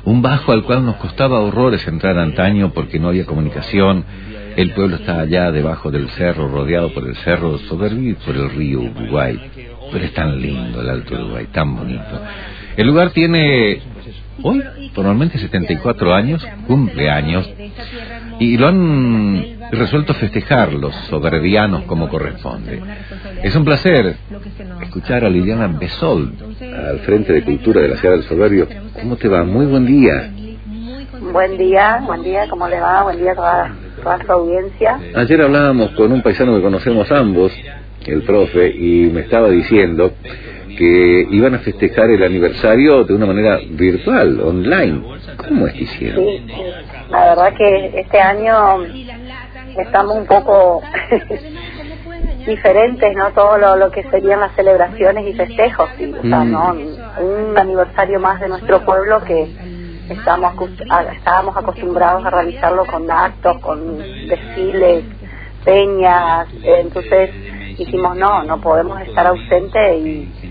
Un bajo al cual nos costaba horrores entrar antaño porque no había comunicación. El pueblo está allá debajo del cerro, rodeado por el cerro Soberbio y por el río Uruguay. Pero es tan lindo el Alto Uruguay, tan bonito. El lugar tiene hoy formalmente 74 años, cumpleaños, y lo han resuelto festejar los soberbianos como corresponde. Es un placer escuchar a Liliana Besold al frente de Cultura de la ciudad del Soberbio. ¿Cómo te va? Muy buen día. Buen día, ¿cómo le va? Buen día a toda su audiencia. Ayer hablábamos con un paisano que conocemos ambos, el profe, y me estaba diciendo que iban a festejar el aniversario de una manera virtual, online. ¿Cómo es que hicieron? Sí, la verdad que este año estamos un poco diferentes, ¿no? Todo lo que serían las celebraciones y festejos, ¿sí? O sea, ¿no? Un aniversario más de nuestro pueblo que estábamos acostumbrados a realizarlo con actos, con desfiles, peñas, entonces dijimos no podemos estar ausentes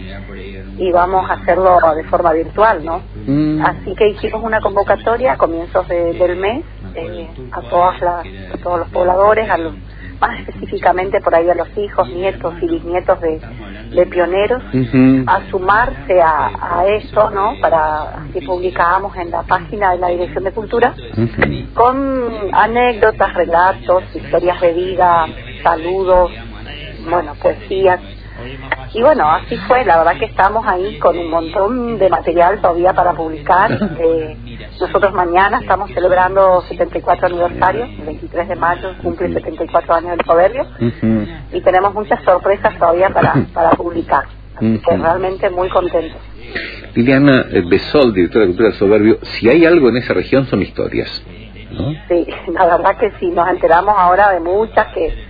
y vamos a hacerlo de forma virtual, ¿no? Así que hicimos una convocatoria a comienzos del mes a todos los pobladores, más específicamente por ahí a los hijos, nietos y bisnietos de pioneros, a sumarse a esto, ¿no? Así publicábamos en la página de la Dirección de Cultura, con anécdotas, relatos, historias de vida, saludos, bueno, poesías. Y bueno, así fue, la verdad que estamos ahí con un montón de material todavía para publicar. Nosotros mañana estamos celebrando 74 aniversario, el 23 de mayo cumple 74 años del Soberbio, y tenemos muchas sorpresas todavía para publicar, así que realmente muy contentos. Liliana Besold, directora de Cultura del Soberbio, si hay algo en esa región son historias, ¿no? Sí, la verdad que sí, nos enteramos ahora de muchas que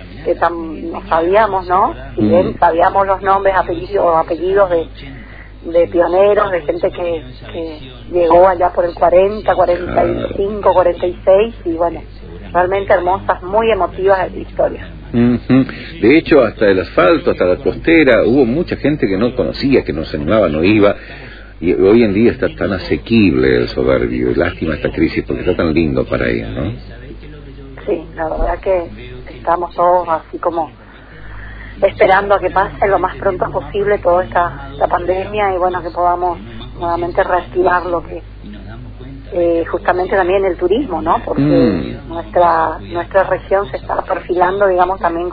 no sabíamos, ¿no? Si bien sabíamos los nombres, apellidos de pioneros, de gente que llegó allá por el 40, 45, 46, y bueno, realmente hermosas, muy emotivas historias. De hecho, hasta el asfalto, hasta la costera, hubo mucha gente que no conocía, que no se animaba, no iba, y hoy en día está tan asequible el Soberbio, y lástima esta crisis porque está tan lindo para ellos, ¿no? Sí, la verdad que estamos todos así como esperando a que pase lo más pronto posible toda esta pandemia y bueno, que podamos nuevamente reactivar lo que justamente también el turismo, ¿no? Porque nuestra región se está perfilando, digamos, también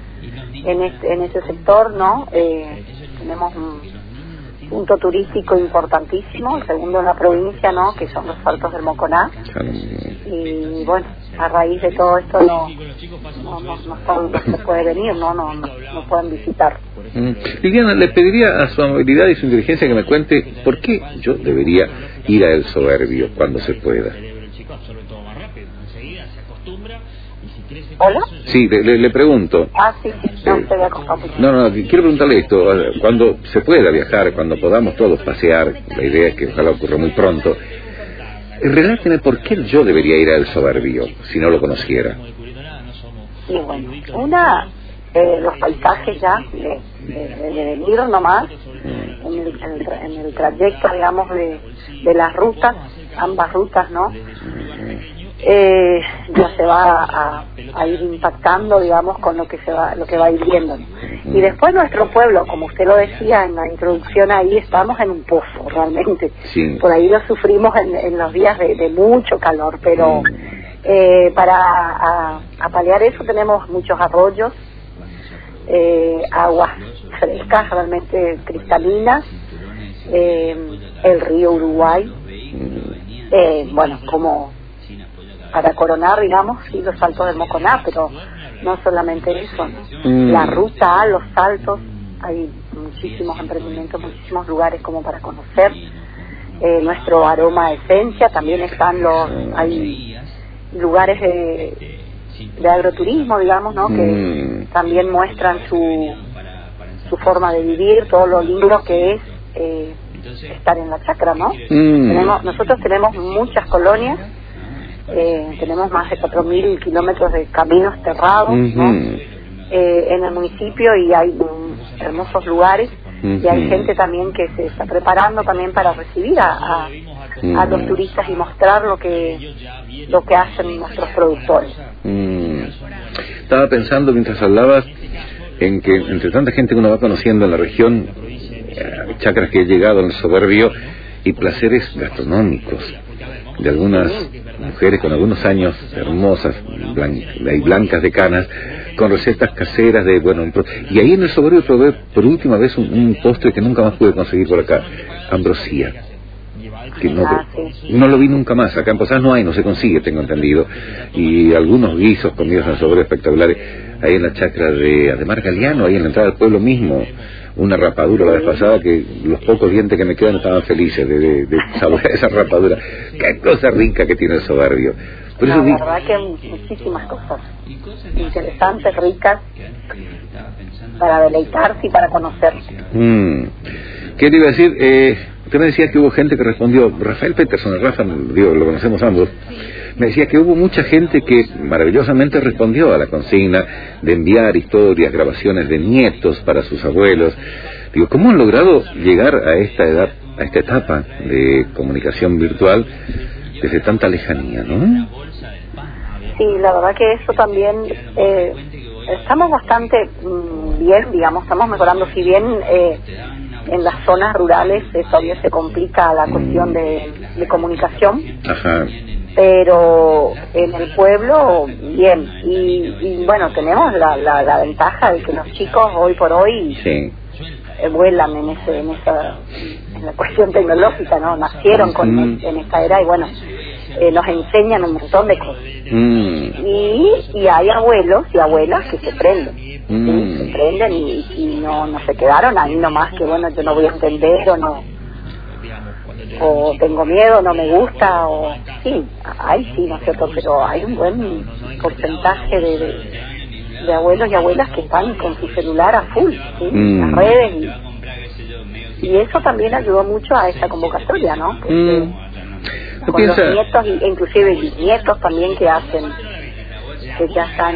en ese sector, ¿no? Tenemos un punto turístico importantísimo, el segundo en la provincia, ¿no? Que son los Saltos del Moconá. Y bueno, a raíz de todo esto no se puede venir, no pueden visitar. Liliana, le pediría a su amabilidad y su inteligencia que me cuente por qué yo debería ir a El Soberbio cuando se pueda. ¿Hola? Sí, le pregunto. Sí, no te voy a contar. No, quiero preguntarle esto. Cuando se pueda viajar, cuando podamos todos pasear, la idea es que ojalá ocurra muy pronto, reláteme por qué yo debería ir a El Soberbio si no lo conociera. Sí, bueno, los paisajes ya de venir nomás en el trayecto, digamos, de las rutas, ambas rutas, ¿no? Ya se va a ir impactando, digamos, con lo que va a ir viendo. Y después nuestro pueblo, como usted lo decía en la introducción, ahí estamos en un pozo, realmente. Sí. Por ahí lo sufrimos en los días de mucho calor, pero para paliar eso tenemos muchos arroyos, aguas frescas, realmente cristalinas, el río Uruguay, bueno, como para coronar, digamos, sí, los Saltos del Moconá, pero no solamente eso, ¿no? La ruta a los Saltos, hay muchísimos emprendimientos, muchísimos lugares como para conocer. Nuestro aroma esencia, también hay lugares de agroturismo, digamos, ¿no? Que también muestran su forma de vivir, todo lo lindo que es estar en la chacra, ¿no? Nosotros tenemos muchas colonias. Tenemos más de 4.000 kilómetros de caminos terrados, ¿no? En el municipio, y hay hermosos lugares y hay gente también que se está preparando también para recibir a los turistas y mostrar lo que hacen nuestros productores. Estaba pensando mientras hablabas en que entre tanta gente que uno va conociendo en la región, chacras que he llegado en el Soberbio y placeres gastronómicos de algunas mujeres con algunos años hermosas y blancas de canas, con recetas caseras de y ahí en el Soberbio probé por última vez un postre que nunca más pude conseguir por acá, ambrosía, que no lo vi nunca más. Acá en Posadas no hay, no se consigue, tengo entendido, y algunos guisos comidos en el Soberbio espectaculares. Ahí en la chacra de Ademar Galeano, ahí en la entrada del pueblo mismo, una rapadura la vez pasada que los pocos dientes que me quedan estaban felices de saborear esa rapadura. Qué cosa rica que tiene el Soberbio. Por eso la verdad que muchísimas cosas interesantes, ricas, para deleitarse y para conocer. ¿Qué te iba a decir? Usted me decía que hubo gente que respondió, Rafael Peterson, Rafa, lo conocemos ambos, me decía que hubo mucha gente que maravillosamente respondió a la consigna de enviar historias, grabaciones de nietos para sus abuelos. Digo, ¿cómo han logrado llegar a esta edad, a esta etapa de comunicación virtual desde tanta lejanía, no? Sí, la verdad que eso también, estamos bastante bien, digamos, estamos mejorando, si bien en las zonas rurales todavía se complica la cuestión de comunicación. Ajá. Pero en el pueblo bien, y bueno, tenemos la ventaja de que los chicos hoy por hoy vuelan en la cuestión tecnológica, ¿no? Nacieron en esta era y bueno, nos enseñan un montón de cosas. Y hay abuelos y abuelas que se prenden, se prenden y no se quedaron ahí nomás que bueno, yo no voy a entender o tengo miedo, no me gusta, o sí, ¿no es cierto? Pero hay un buen porcentaje de abuelos y abuelas que están con su celular a full, en las redes, y eso también ayudó mucho a esa convocatoria, ¿no? Porque con los nietos, e inclusive bisnietos también que ya están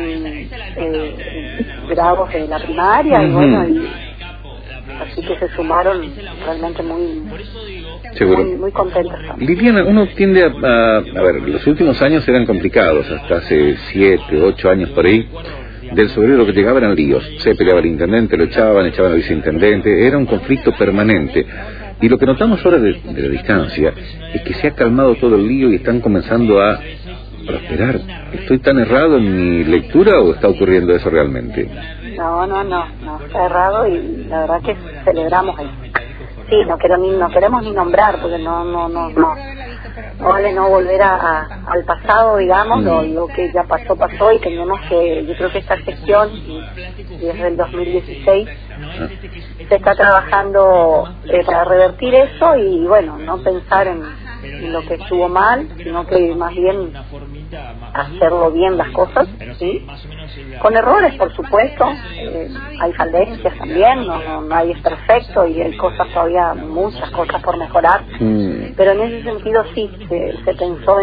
grados de la primaria, y bueno, así que se sumaron realmente muy contentos. Liliana, uno tiende a ver, los últimos años eran complicados, hasta hace 7, 8 años por ahí, del Soberbio lo que llegaba eran líos, se peleaba el intendente, lo echaban al viceintendente, era un conflicto permanente. Y lo que notamos ahora de la distancia es que se ha calmado todo el lío y están comenzando a prosperar. ¿Estoy tan errado en mi lectura o está ocurriendo eso realmente? No, está errado, y la verdad que celebramos eso. Sí, no queremos ni nombrar, porque no vale no volver al pasado, digamos, lo que ya pasó, y tenemos que, yo creo que esta gestión, desde el 2016, se está trabajando para revertir eso y bueno, no pensar en lo que estuvo mal, sino que más bien hacerlo bien las cosas, ¿sí? Con errores, por supuesto, hay falencias también, no nadie es perfecto y hay cosas todavía, muchas cosas por mejorar, pero en ese sentido sí, se pensó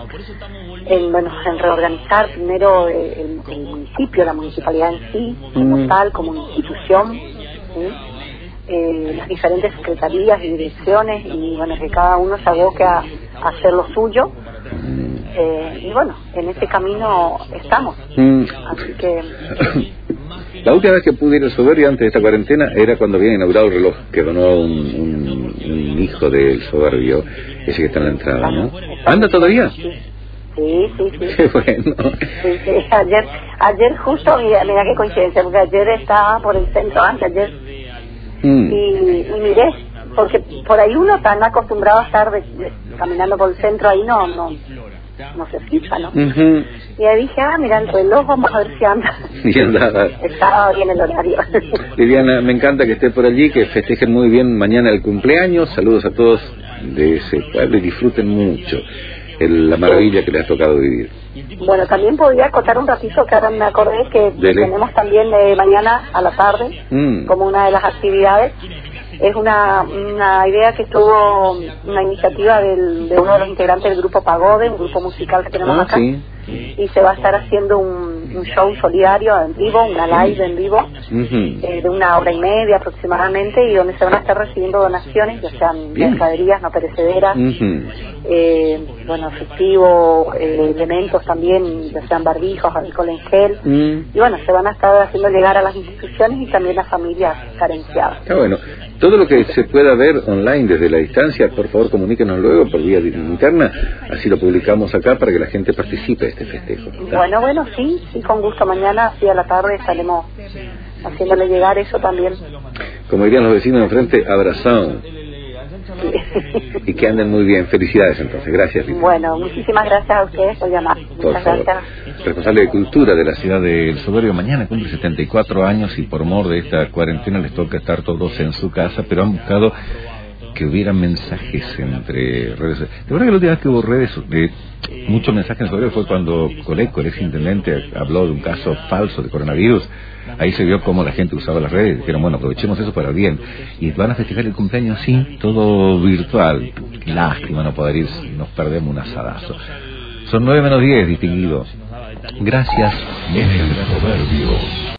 en reorganizar primero el municipio, la municipalidad en sí, como tal, como institución, ¿sí? Las diferentes secretarías y direcciones, y bueno, que cada uno se aboque a hacer lo suyo, y bueno, en ese camino estamos, así que... La última vez que pude ir al Soberbio antes de esta cuarentena era cuando habían inaugurado el reloj que donó un hijo del Soberbio, ese que está en la entrada, ¿no? ¿Anda todavía? Sí. Qué bueno. Sí. Ayer justo, mira qué coincidencia, porque ayer estaba por el centro, ayer, y miré, porque por ahí uno tan acostumbrado a estar caminando por el centro, ahí no se fija, ¿no? Y ahí dije, mira el reloj, vamos a ver si anda. Y andaba. Estaba bien el horario. Liliana, me encanta que esté por allí, que festejen muy bien mañana el cumpleaños. Saludos a todos de ese pueblo y disfruten mucho la maravilla que les ha tocado vivir. Bueno, también podría acotar un ratito, que ahora me acordé que tenemos también mañana a la tarde, como una de las actividades. Es una idea que tuvo una iniciativa de uno de los integrantes del grupo Pagode, un grupo musical que tenemos acá, y se va a estar haciendo un un show solidario en vivo, una live en vivo, de 1 hora y media aproximadamente, y donde se van a estar recibiendo donaciones, ya sean mercaderías no perecederas, bueno, efectivo, elementos también, ya sean barbijos, alcohol en gel, y bueno, se van a estar haciendo llegar a las instituciones y también a familias carenciadas. Está bueno. Todo lo que se pueda ver online desde la distancia, por favor comuníquenos luego por vía interna, así lo publicamos acá para que la gente participe de este festejo. ¿Está? Bueno, sí, con gusto. Mañana, sí, a la tarde estaremos haciéndole llegar eso también. Como dirían los vecinos de enfrente, abrazado. Sí. Y que anden muy bien. Felicidades entonces. Gracias, Rita. Bueno, muchísimas gracias a ustedes por llamar. Muchas gracias. Responsable de Cultura de la ciudad de El Soberbio, mañana cumple 74 años y por mor de esta cuarentena les toca estar todos en su casa, pero han buscado que hubiera mensajes entre redes. De verdad que la última vez que hubo redes, muchos mensajes en el Soberbio fue cuando Coleco, el exintendente, habló de un caso falso de coronavirus. Ahí se vio cómo la gente usaba las redes. Dijeron, bueno, aprovechemos eso para bien. Y van a festejar el cumpleaños, sí, todo virtual. Lástima no poder ir, nos perdemos un asadazo. Son 9:10, distinguido. Gracias.